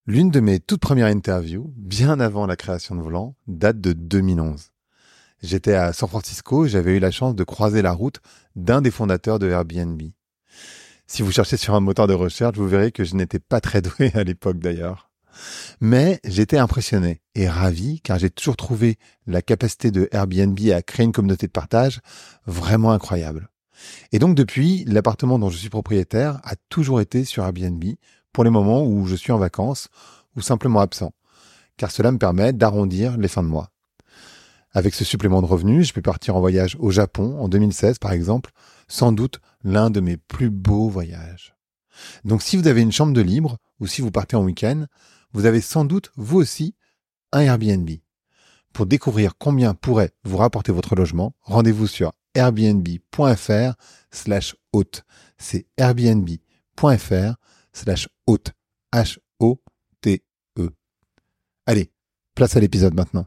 L'une de mes toutes premières interviews, bien avant la création de Volant, date de 2011. J'étais à San Francisco et j'avais eu la chance de croiser la route d'un des fondateurs de Airbnb. Si vous cherchez sur un moteur de recherche, vous verrez que je n'étais pas très doué à l'époque d'ailleurs. Mais j'étais impressionné et ravi car j'ai toujours trouvé la capacité de Airbnb à créer une communauté de partage vraiment incroyable. Et donc depuis, l'appartement dont je suis propriétaire a toujours été sur Airbnb pour les moments où je suis en vacances ou simplement absent, car cela me permet d'arrondir les fins de mois. Avec ce supplément de revenus, je peux partir en voyage au Japon en 2016 par exemple, sans doute l'un de mes plus beaux voyages. Donc si vous avez une chambre de libre ou si vous partez en week-end, vous avez sans doute vous aussi un Airbnb. Pour découvrir combien pourrait vous rapporter votre logement, rendez-vous sur airbnb.fr/hôte. C'est airbnb.fr/hôte. H-O-T-E. Allez, place à l'épisode maintenant.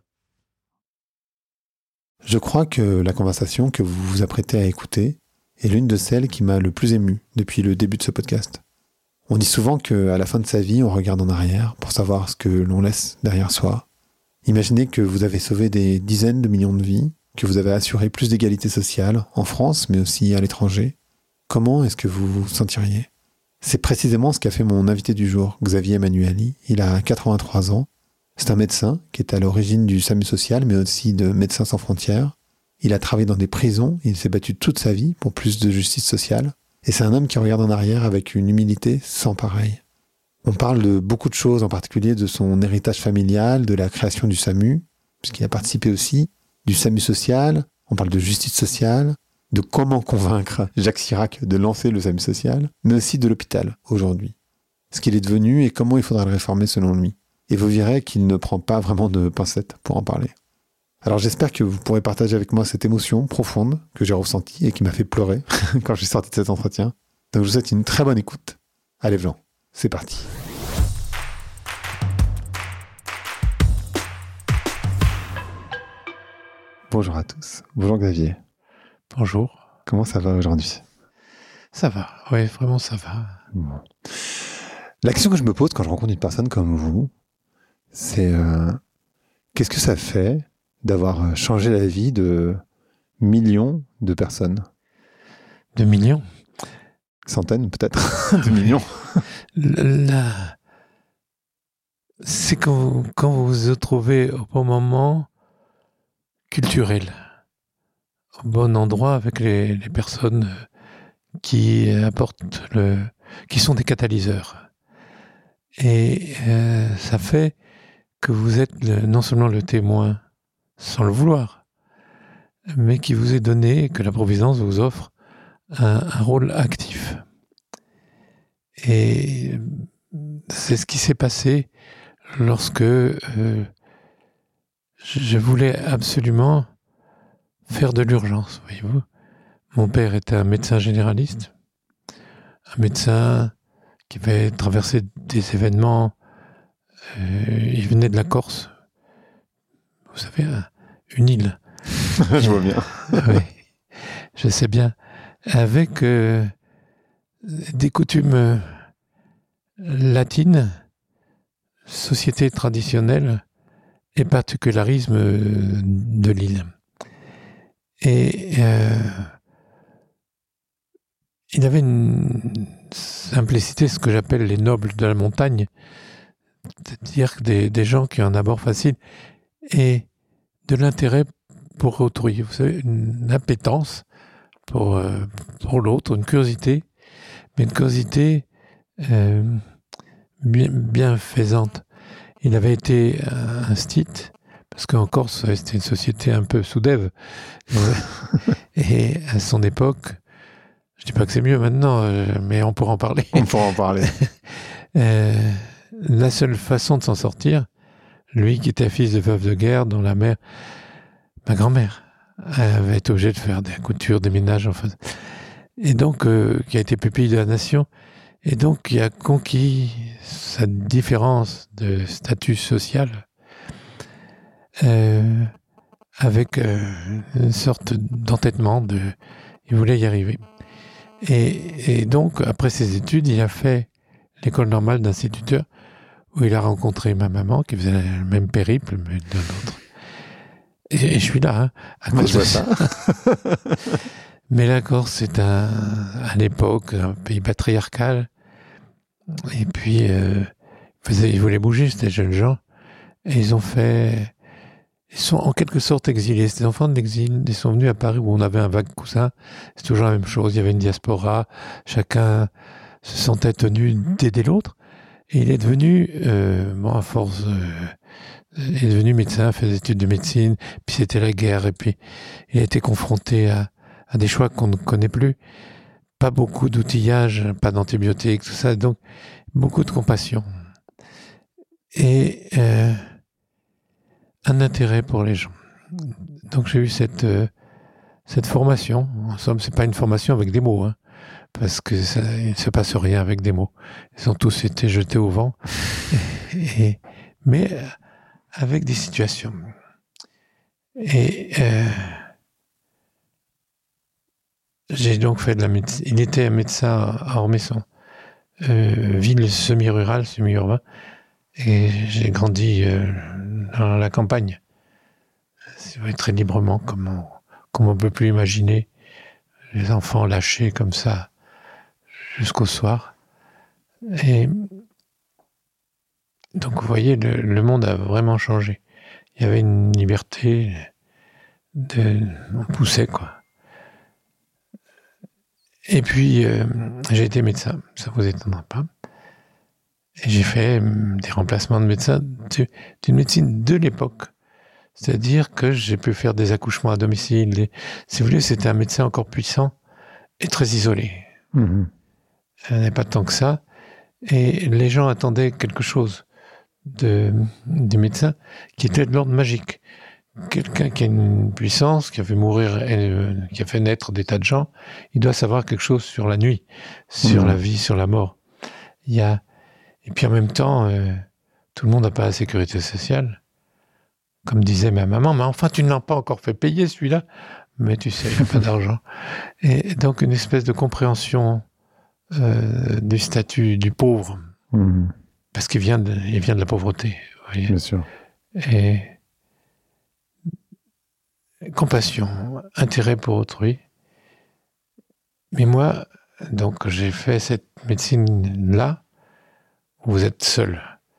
Je crois que la conversation que vous vous apprêtez à écouter est l'une de celles qui m'a le plus ému depuis le début de ce podcast. On dit souvent qu'à la fin de sa vie, on regarde en arrière pour savoir ce que l'on laisse derrière soi. Imaginez que vous avez sauvé des dizaines de millions de vies, que vous avez assuré plus d'égalité sociale en France, mais aussi à l'étranger. Comment est-ce que vous vous sentiriez ? C'est précisément ce qu'a fait mon invité du jour, Xavier Emanueli. Il a 83 ans. C'est un médecin qui est à l'origine du SAMU social, mais aussi de Médecins sans frontières. Il a travaillé dans des prisons, il s'est battu toute sa vie pour plus de justice sociale. Et c'est un homme qui regarde en arrière avec une humilité sans pareille. On parle de beaucoup de choses, en particulier de son héritage familial, de la création du SAMU, puisqu'il a participé aussi, du SAMU social, on parle de justice sociale, de comment convaincre Jacques Chirac de lancer le SAMU social, mais aussi de l'hôpital aujourd'hui. Ce qu'il est devenu et comment il faudra le réformer selon lui. Et vous verrez qu'il ne prend pas vraiment de pincettes pour en parler. Alors j'espère que vous pourrez partager avec moi cette émotion profonde que j'ai ressentie et qui m'a fait pleurer quand je suis sorti de cet entretien. Donc je vous souhaite une très bonne écoute. Allez Vlan, c'est parti. Bonjour à tous. Bonjour Xavier. Bonjour. Comment ça va aujourd'hui ? Ça va, oui, vraiment ça va. Bon. La question que je me pose quand je rencontre une personne comme vous, c'est qu'est-ce que ça fait d'avoir changé la vie de millions de personnes ? De millions ? Centaines peut-être de millions. C'est quand vous vous trouvez au bon moment culturel, au bon endroit avec les personnes qui apportent qui sont des catalyseurs. Et ça fait que vous êtes non seulement le témoin sans le vouloir, mais qui vous est donné, que la Providence vous offre un rôle actif. Et c'est ce qui s'est passé lorsque je voulais absolument faire de l'urgence, voyez-vous. Mon père était un médecin généraliste, un médecin qui avait traversé des événements. Il venait de la Corse, vous savez, une île. Je vois bien. Oui, je sais bien. Avec des coutumes latines, société traditionnelle et particularisme de l'île. Et il avait une simplicité, ce que j'appelle les nobles de la montagne, c'est-à-dire des gens qui ont un abord facile et de l'intérêt pour autrui. Vous savez, une appétence pour l'autre, une curiosité, mais une curiosité bienfaisante. Il avait été un stit, parce qu'en Corse, c'était une société un peu sous-dev. Et à son époque, je dis pas que c'est mieux maintenant, mais on pourra en parler. On pourra en parler. La seule façon de s'en sortir, lui qui était fils de veuve de guerre, dont la mère, ma grand-mère, avait été obligée de faire des coutures, des ménages, enfin. Et donc, qui a été pupille de la nation, et donc qui a conquis sa différence de statut social avec une sorte d'entêtement, il voulait y arriver. Et donc, après ses études, il a fait l'école normale d'instituteur, où il a rencontré ma maman, qui faisait le même périple, mais d'un autre. Et je suis là, hein, à cause je vois ça. Mais la Corse, c'est à l'époque un pays patriarcal. Et puis, ils voulaient bouger, c'était des jeunes gens. Et ils sont en quelque sorte exilés. C'était des enfants de l'exil. Ils sont venus à Paris où on avait un vague cousin. C'est toujours la même chose. Il y avait une diaspora. Chacun se sentait tenu d'aider l'autre. Et il est devenu, à force, il est devenu médecin, fait des études de médecine. Puis c'était la guerre. Et puis, il a été confronté à des choix qu'on ne connaît plus. Pas beaucoup d'outillage, pas d'antibiotiques, tout ça. Donc, beaucoup de compassion. Et un intérêt pour les gens. Donc j'ai eu cette formation. En somme, c'est pas une formation avec des mots, hein, parce que il ne se passe rien avec des mots. Ils ont tous été jetés au vent, mais avec des situations. Et j'ai donc fait de la médecine. Il était un médecin à Ormesson, ville semi-rurale, semi-urbain, et j'ai grandi dans la campagne. Très librement, comme on ne peut plus imaginer, les enfants lâchés comme ça jusqu'au soir. Et donc vous voyez, le monde a vraiment changé. Il y avait une liberté, on poussait, quoi. Et puis j'ai été médecin, ça vous étonnera pas. Et j'ai fait des remplacements de médecins d'une médecine de l'époque. C'est-à-dire que j'ai pu faire des accouchements à domicile. Si vous voulez, c'était un médecin encore puissant et très isolé. Il n'y avait pas tant que ça. Et les gens attendaient quelque chose des médecins qui était de l'ordre magique. Quelqu'un qui a une puissance, qui a fait mourir, qui a fait naître des tas de gens, il doit savoir quelque chose sur la nuit, sur la vie, sur la mort. Et puis en même temps, tout le monde n'a pas la sécurité sociale. Comme disait ma maman, mais enfin, tu ne l'as pas encore fait payer celui-là. Mais tu sais, il n'y a pas d'argent. Et donc, une espèce de compréhension du statut du pauvre. Parce qu'il vient de la pauvreté. Vous voyez. Bien sûr. Et compassion, intérêt pour autrui. Mais moi, donc, j'ai fait cette médecine-là, où vous êtes seul.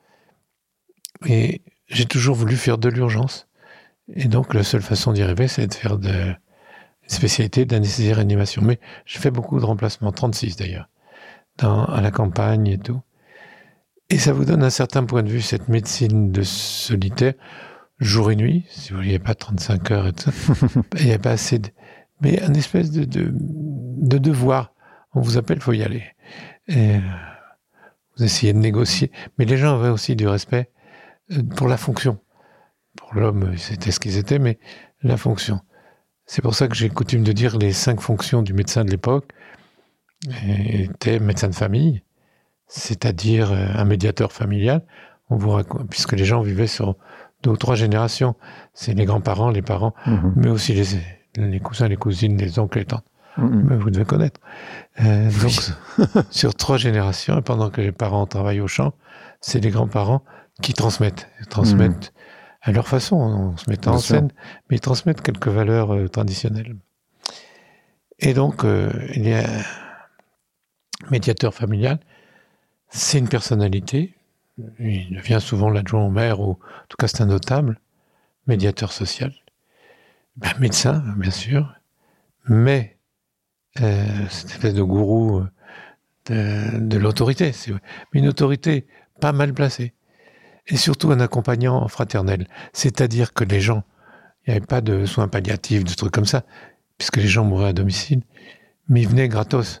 Et j'ai toujours voulu faire de l'urgence. Et donc, la seule façon d'y arriver, c'est de faire une spécialité d'anesthésie-réanimation. Mais j'ai fait beaucoup de remplacements, 36 d'ailleurs, à la campagne et tout. Et ça vous donne un certain point de vue, cette médecine de solitaire, jour et nuit, si vous voulez, pas 35 heures et tout ça. Il n'y a pas assez mais une espèce de devoir. On vous appelle, il faut y aller. Et vous essayez de négocier. Mais les gens avaient aussi du respect pour la fonction. Pour l'homme, c'était ce qu'ils étaient, mais la fonction. C'est pour ça que j'ai coutume de dire les 5 fonctions du médecin de l'époque étaient médecin de famille, c'est-à-dire un médiateur familial, puisque les gens vivaient sur 2 ou 3 générations. C'est les grands-parents, les parents, mais aussi les cousins, les cousines, les oncles, les tantes. Mais vous devez connaître. Donc, sur 3 générations, et pendant que les parents travaillent au champ, c'est les grands-parents qui transmettent à leur façon, en se mettant en scène, mais ils transmettent quelques valeurs traditionnelles. Et donc, il y a un médiateur familial, c'est une personnalité, il devient souvent l'adjoint au maire, ou en tout cas c'est un notable, médiateur social, médecin, bien sûr, mais cette espèce de gourou de l'autorité, mais une autorité pas mal placée. Et surtout un accompagnant fraternel. C'est-à-dire que les gens, il n'y avait pas de soins palliatifs, de trucs comme ça, puisque les gens mouraient à domicile, mais ils venaient gratos,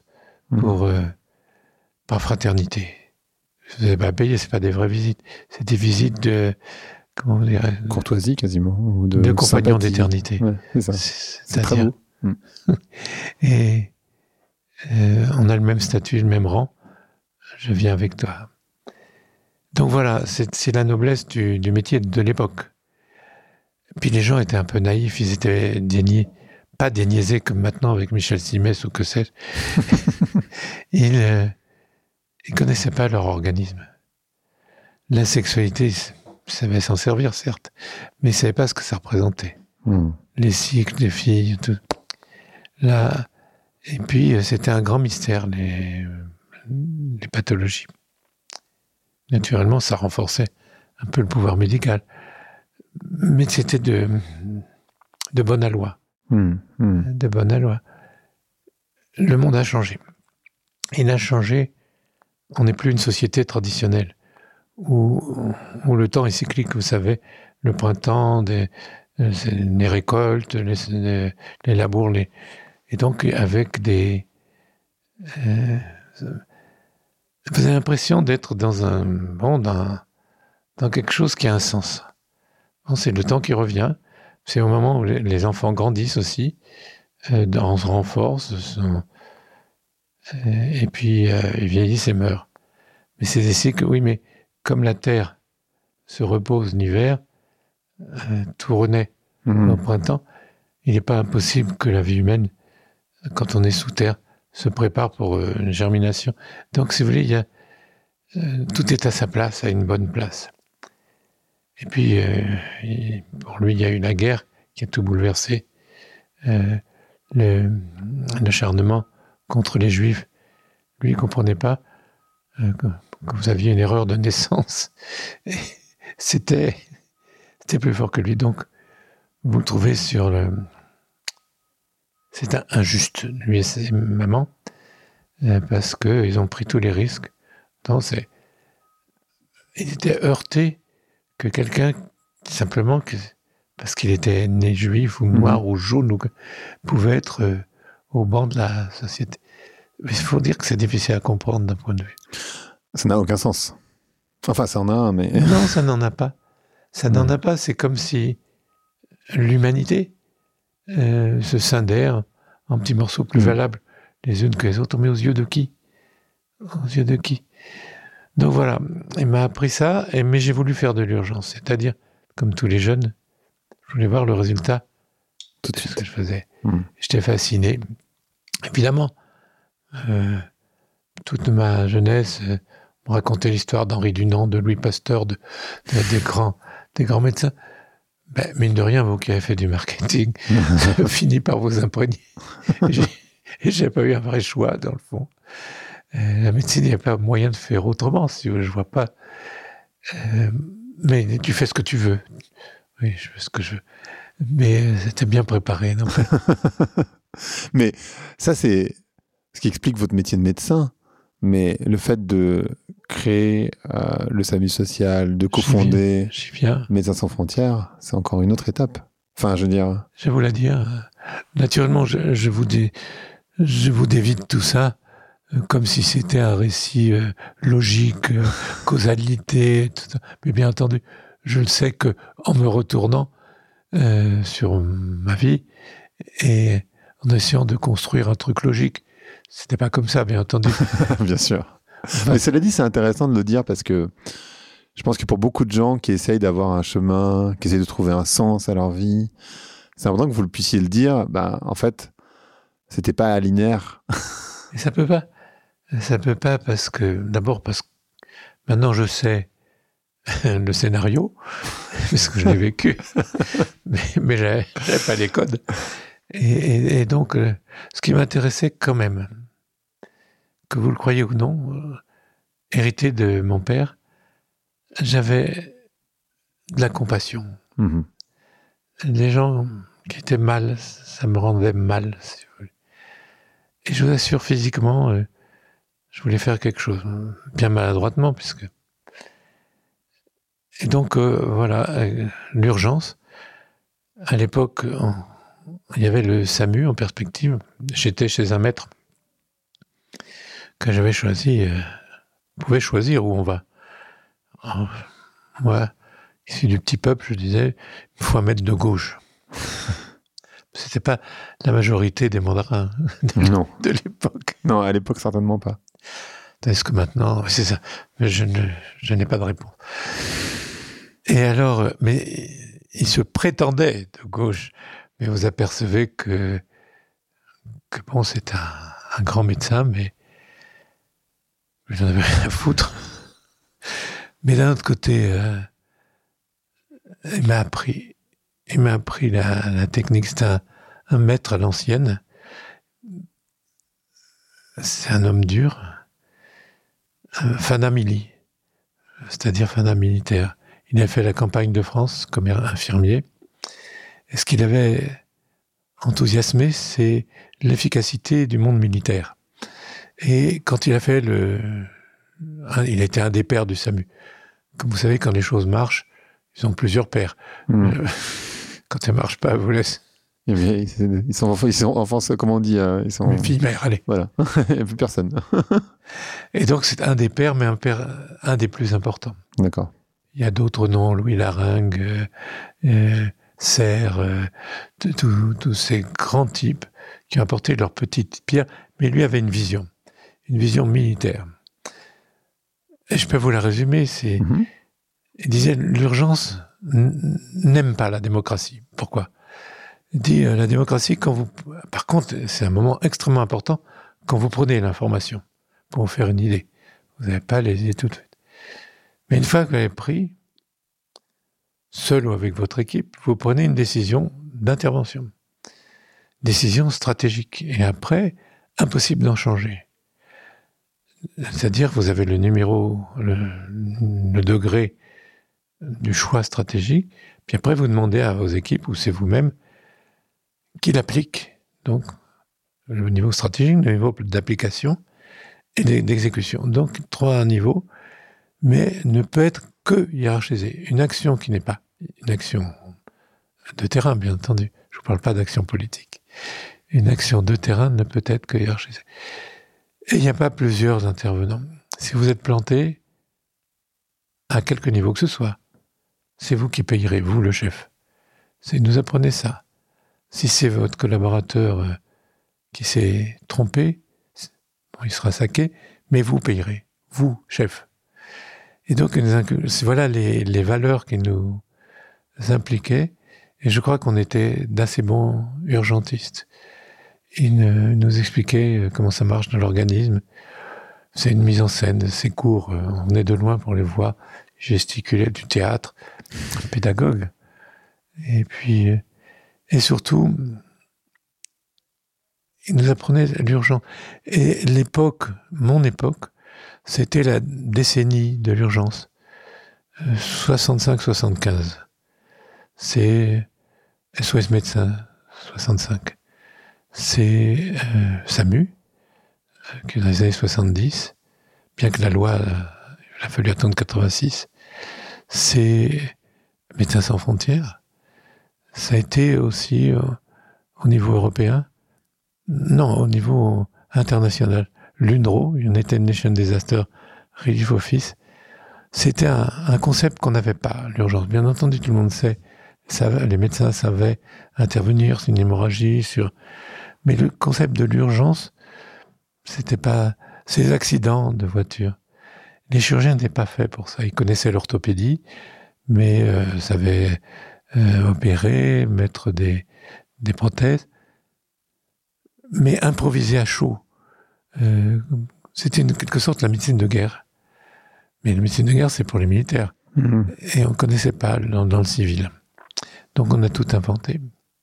par fraternité. Vous n'avez pas payé, ce pas des vraies visites. C'est des visites de, comment vous direz, courtoisie quasiment. Ou de compagnons d'éternité. Ouais, c'est ça. C'est très beau. Et on a le même statut, le même rang. Je viens avec toi. Donc voilà, c'est la noblesse du métier de l'époque. Puis les gens étaient un peu naïfs, ils étaient pas déniaisés comme maintenant avec Michel Simès ou que sais-je. Ils connaissaient pas leur organisme. la sexualité, il savait s'en servir, certes, mais il ne savait pas ce que ça représentait. Les cycles, les filles, tout. Là, et puis, c'était un grand mystère, les pathologies. Naturellement, ça renforçait un peu le pouvoir médical. Mais c'était de bonne aloi. De bonne aloi. Le monde a changé. Il a changé. On n'est plus une société traditionnelle où le temps est cyclique, vous savez. Le printemps, les récoltes, les labours, et donc avec des... vous avez l'impression d'être dans quelque chose qui a un sens. Bon, c'est le temps qui revient. C'est au moment où les enfants grandissent aussi, on se renforce, et puis ils vieillissent et meurent. Mais c'est des cycles, oui, mais comme la Terre se repose l'hiver, tout renaît au printemps. Il n'est pas impossible que la vie humaine, quand on est sous terre, se prépare pour une germination. Donc, si vous voulez, tout est à sa place, à une bonne place. Et puis, pour lui, il y a eu la guerre qui a tout bouleversé. L'acharnement contre les Juifs. Lui, il ne comprenait pas que vous aviez une erreur de naissance. Et c'était plus fort que lui. Donc, vous le trouvez sur le... C'est injuste, lui et ses mamans, parce qu'ils ont pris tous les risques. Donc, il était heurté que quelqu'un, simplement, parce qu'il était né juif ou noir ou jaune, pouvait être au banc de la société. Mais il faut dire que c'est difficile à comprendre d'un point de vue. Ça n'a aucun sens. Enfin, ça en a un, mais... Non, ça n'en a pas. Ça n'en a pas. C'est comme si l'humanité se scindait en petits morceaux plus valables les unes que les autres. Mais aux yeux de qui ? Aux yeux de qui ? Donc voilà, il m'a appris ça, mais j'ai voulu faire de l'urgence. C'est-à-dire, comme tous les jeunes, je voulais voir le résultat tout de ce suite que je faisais. J'étais fasciné. Évidemment, toute ma jeunesse me racontait l'histoire d'Henri Dunant, de Louis Pasteur, des grands médecins. Ben, mine de rien, vous qui avez fait du marketing, ça finit par vous imprégner. Et j'ai pas eu un vrai choix, dans le fond. La médecine, il n'y a pas moyen de faire autrement, si je vois pas. Mais tu fais ce que tu veux. Oui, je fais ce que je veux. Mais c'était bien préparé, non ? Mais ça, c'est ce qui explique votre métier de médecin. Mais le fait de créer le SAMU social, de cofonder Médecins sans frontières, c'est encore une autre étape. Enfin, je veux dire... Je vais vous la dire. Naturellement, je vous dévite tout ça comme si c'était un récit logique, causalité, tout ça. Mais bien entendu, je le sais qu'en me retournant sur ma vie et en essayant de construire un truc logique, c'était pas comme ça, bien entendu. Bien sûr. Mais cela dit, c'est intéressant de le dire parce que je pense que pour beaucoup de gens qui essayent d'avoir un chemin, qui essayent de trouver un sens à leur vie, c'est important que vous le puissiez le dire. Ben, en fait, c'était pas linéaire. Et ça peut pas. Ça peut pas parce que maintenant je sais le scénario, parce que je l'ai vécu, mais j'avais pas les codes. Et donc, ce qui m'intéressait quand même, que vous le croyez ou non, hérité de mon père, j'avais de la compassion. Les gens qui étaient mal, ça me rendait mal, si vous voulez. Et je vous assure, physiquement, je voulais faire quelque chose, bien maladroitement, puisque... Et donc, voilà, l'urgence. À l'époque, il y avait le SAMU en perspective. J'étais chez un maître que j'avais choisi. On pouvait choisir où on va. Alors, moi, issu du petit peuple, je disais, il faut un maître de gauche. C'était pas la majorité des mandarins de l'époque. Non, à l'époque, certainement pas. Est-ce que maintenant, c'est ça, je n'ai pas de réponse. Et alors, mais il se prétendait de gauche, mais vous apercevez que bon, c'est un grand médecin, mais j'en avais rien à foutre. Mais d'un autre côté, il m'a appris la technique. C'est un maître à l'ancienne. C'est un homme dur. Fana Mili, c'est-à-dire Fana militaire. Il a fait la campagne de France comme infirmier. Et ce qu'il avait enthousiasmé, c'est l'efficacité du monde militaire. Et quand il a fait il était un des pères du SAMU. Comme vous savez, quand les choses marchent, ils ont plusieurs pères. Quand ça ne marche pas, vous laisse. Ils sont enfants, comment on dit ils sont... Une fille mère, allez. Voilà, il n'y a plus personne. Et donc, c'est un des pères, mais un des plus importants. D'accord. Il y a d'autres noms, Louis Laringue, Serre, tous ces grands types qui ont apporté leur petite pierre, mais lui avait une vision militaire. Et je peux vous la résumer, il disait, l'urgence n'aime pas la démocratie. Pourquoi ? Il dit, la démocratie, par contre, c'est un moment extrêmement important quand vous prenez l'information pour vous faire une idée. Vous n'avez pas les idées tout de suite. Mais une fois que vous l'avez pris, seul ou avec votre équipe, vous prenez une décision d'intervention. Décision stratégique. Et après, impossible d'en changer. C'est-à-dire, vous avez le numéro, le degré du choix stratégique, puis après, vous demandez à vos équipes, ou c'est vous-même, qui l'applique. Donc, le niveau stratégique, le niveau d'application et d'exécution. Donc, 3 niveaux, mais ne peut être que hiérarchisé. Une action qui n'est pas une action de terrain, bien entendu. Je ne vous parle pas d'action politique. Une action de terrain ne peut être que hiérarchisée. Et il n'y a pas plusieurs intervenants. Si vous êtes planté, à quelque niveau que ce soit, c'est vous qui payerez, vous le chef. Nous apprenez ça. Si c'est votre collaborateur qui s'est trompé, il sera saqué, mais vous payerez, vous, chef. Et donc, voilà les valeurs qui nous impliquaient, et je crois qu'on était d'assez bons urgentistes. Il nous expliquait comment ça marche dans l'organisme. C'est une mise en scène, c'est court, on est de loin pour les voir gesticuler, du théâtre, pédagogue. Et puis, et surtout, il nous apprenait l'urgence. Et mon époque, c'était la décennie de l'urgence. 65-75. C'est SOS Médecins, 65. C'est SAMU, qui est dans les années 70, bien que la loi, il a fallu attendre 86. C'est Médecins sans frontières. Ça a été aussi au niveau européen, non, au niveau international. L'UNRO, United Nations Disaster Relief Office, c'était un concept qu'on n'avait pas, l'urgence. Bien entendu, tout le monde sait, les médecins savaient intervenir sur une hémorragie, mais le concept de l'urgence, c'était pas ces accidents de voiture. Les chirurgiens n'étaient pas faits pour ça. Ils connaissaient l'orthopédie, mais savaient opérer, mettre des prothèses, mais improviser à chaud. C'était en quelque sorte la médecine de guerre. Mais la médecine de guerre, c'est pour les militaires. Et on ne connaissait pas dans le civil. Donc on a tout inventé.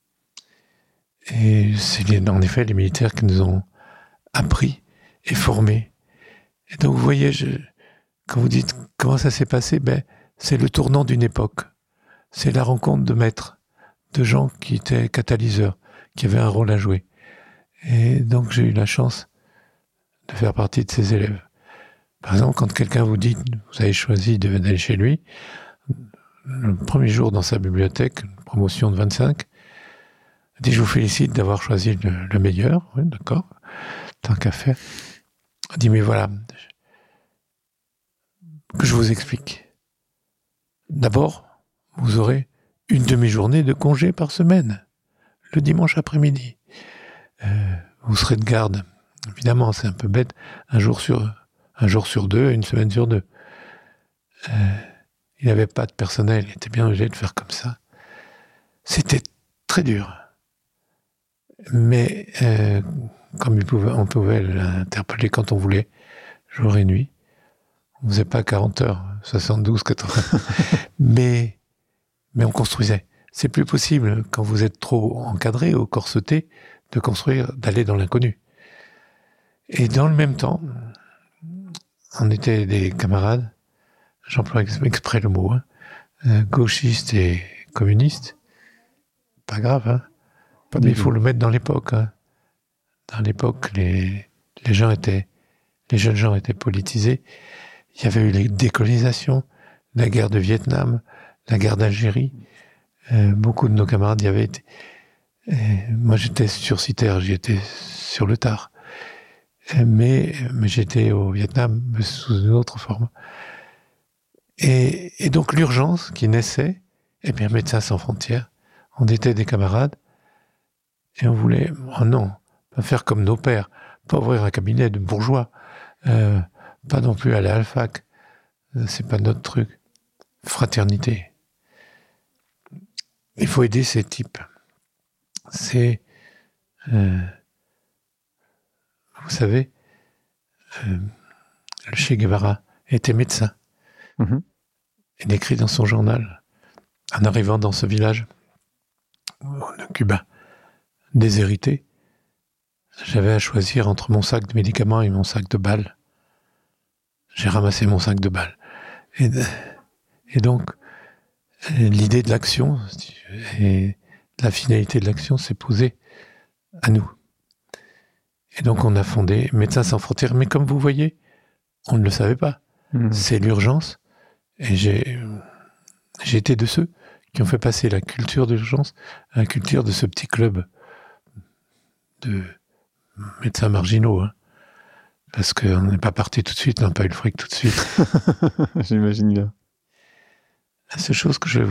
Et c'est en effet les militaires qui nous ont appris et formés. Et donc vous voyez, quand vous dites comment ça s'est passé, c'est le tournant d'une époque. C'est la rencontre de maîtres, de gens qui étaient catalyseurs, qui avaient un rôle à jouer. Et donc j'ai eu la chance de faire partie de ces élèves. Par exemple, quand quelqu'un vous dit, vous avez choisi d'aller chez lui, le premier jour dans sa bibliothèque, une promotion de 25, il dit, je vous félicite d'avoir choisi le meilleur. Oui, d'accord, tant qu'à faire. Il dit, mais voilà, que je vous explique. D'abord, vous aurez une demi-journée de congé par semaine, le dimanche après-midi. Vous serez de garde. Évidemment, c'est un peu bête, un jour sur 2, une semaine sur 2. Il n'avait pas de personnel, il était bien obligé de faire comme ça. C'était très dur. Mais comme on pouvait l'interpeller quand on voulait, jour et nuit, On faisait pas 40 heures, 72, 80. mais on construisait. C'est plus possible, quand vous êtes trop encadré ou corseté, de construire, d'aller dans l'inconnu. Et dans le même temps, on était des camarades, j'emploie exprès le mot, gauchistes et communistes. Pas grave, hein. Mais il faut le mettre dans l'époque. Hein. Dans l'époque, les jeunes gens étaient politisés. Il y avait eu les décolonisations, la guerre de Vietnam, la guerre d'Algérie. Beaucoup de nos camarades y avaient été. Moi, j'étais sur-citaire, j'y étais sur le tard. Mais j'étais au Vietnam, mais sous une autre forme. Et donc, l'urgence qui naissait, Médecins sans frontières, on était des camarades, et on voulait, oh non, pas faire comme nos pères, pas ouvrir un cabinet de bourgeois, pas non plus aller à la fac, c'est pas notre truc. Fraternité. Il faut aider ces types. C'est, vous savez, le Che Guevara était médecin. Mm-hmm. Il écrit dans son journal, en arrivant dans ce village, cubain, déshérité, j'avais à choisir entre mon sac de médicaments et mon sac de balles. J'ai ramassé mon sac de balles. Et donc, l'idée de l'action et la finalité de l'action s'est posée à nous. Et donc, on a fondé Médecins sans frontières. Mais comme vous voyez, on ne le savait pas. C'est l'urgence. Et j'ai été de ceux qui ont fait passer la culture de l'urgence à la culture de ce petit club de médecins marginaux. Hein. Parce qu'on n'est pas parti tout de suite, on n'a pas eu le fric tout de suite. J'imagine bien. La seule chose que je vais vous